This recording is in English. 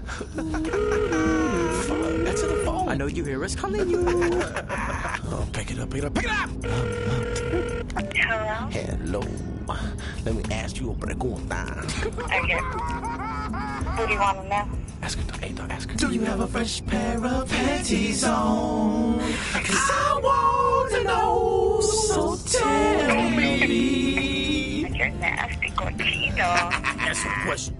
Answer the phone. I know you hear us calling you. Oh, pick it up. Hello? Hello. Let me ask you a pregunta. Okay. What do you want to know? Ask her. Do you have a fresh pair of panties on? 'Cause I want to know, so tell me. You're nasty, cochino. Answer the question.